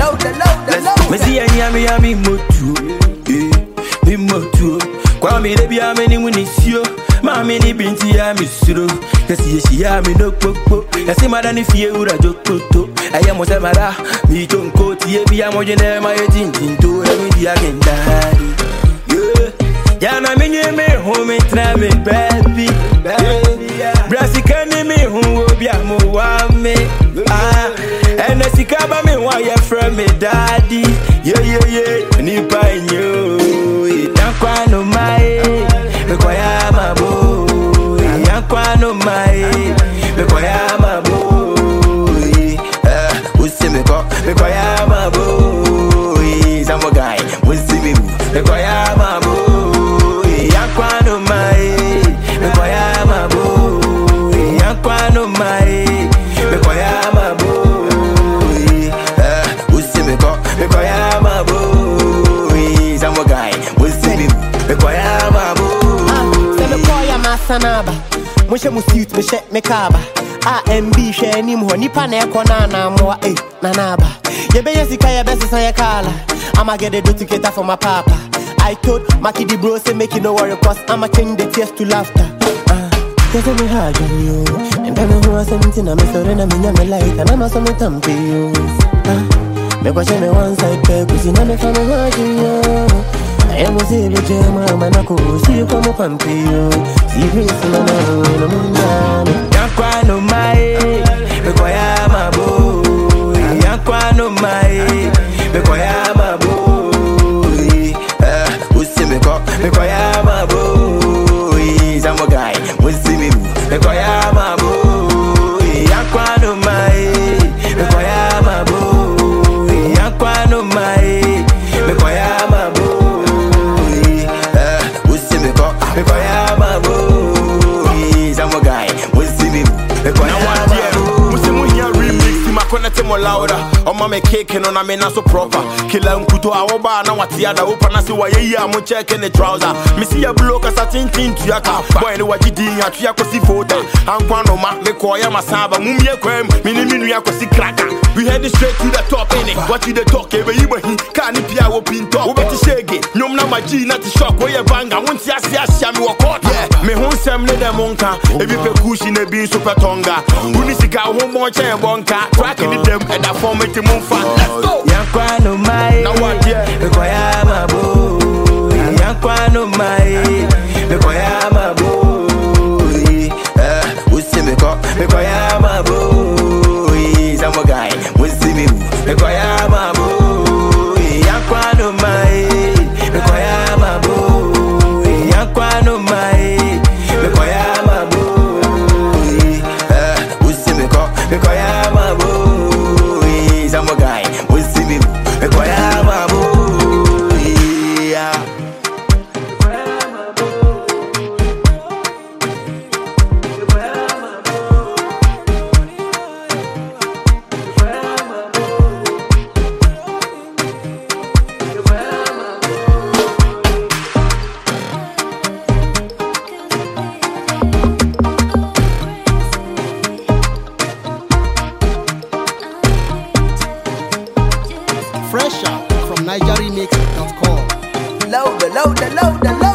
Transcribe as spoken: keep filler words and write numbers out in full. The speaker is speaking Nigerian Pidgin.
louder, louder, louder. Me see any yami yami motu, eh, me motu. Kwa me debi yami ni munisio, mami ni binti yami suro. Kasi yeshi yami no popo, yasi madani fiye ura jokoto. Aya mo se mara, mi chonko tiye biya mo jene ma ye tintinto, emi di agendari. Yana me nye me home tra me baby, baby. Brasika ni me hu obi amo wa me. Ah, and the sikaba me wa ya from me daddy. Yeah yeah yeah, ni pa nyo. Yankwa no mai, me kwa ya mabo. Yankwa no mai, me kwa ya mabo. Ah, usi me kwa, me kwa ya mabo. Samo guy, usi me me kwa ya mabo. Yankwa no mai, me kwa ya mabo. Yankwa no mai, me kwa ya mabo. Ah, usi me kwa, me kwa ya mabo. Samo guy, usi me me kwa ya mabo. Se me kwa ya masanaba, mwishe musuit me she me kaba. A M B she ni mho nipa na ekọ na na mo eh na naba. Ye be yesika ye best say kala. I'ma get a dirty cater for my papa. I told Maki the bro say make you no worry cause I'ma change the tears to laughter. Uh, Cause me hard on you. And then I was seventeen, I'm sorry, I'm in my light and I'm a summer time to you. Uh, me watch me one side pay cause you know me from watching you. I am a silly gem, I'm a knuckle, see you come up and pay you. See you in my man. Yankwa no mai, me kwa ya mabo. Yankwa no mai, me kwa ya mabo. Me kwa ya mabo, Samo guy, usi me me kwa ya mabo. Yankwa no mai, me kwa ya mabo. Yankwa no mai, me kwa ya mabo. Usi me kwa, me kwa ya mabo. Samo guy, usi me me kwa ya mabo. Musi muhiya remix, makona temo louder. Oma me cake no na me na so proper. Kila nkuto awoba na wati ada opa na se wa ye ya mo check in the trouser. Me see a blow ka satin tin to yaka. Boy ni wajidi ya tu yakosi foda. Ankwa no ma me ko ya masaba. Mumye kwem me ni minu yakosi kraka. We heading straight to the top in it. What you the talk e be yibahi. Ka ni pia wo pinto. Wo beti shege. Nyom na maji na ti shock we ye banga. Wonti ase asia me wo court. Yeah, me hon sem ne dem monka. E bi pe kushi ne bi super tonga. Uni sika ho mo chen bonka. Track in them and that form it move fast. Let's go. Yankwa no mai, now what yeah? Me kwa ya mabo. Yankwa no mai, me kwa ya mabo. Ah, usi me kwa, me kwa ya mabo. Samo guy, usi me me kwa ya mabo. Yankwa no mai, me kwa ya mabo. Yankwa no mai, me kwa ya mabo. Ah, usi me kwa, me kwa ya mabo. Samo guy, usi me me kwa ya mabo. Fresh out from Niger Remix dot com. Louder, louder, louder, louder.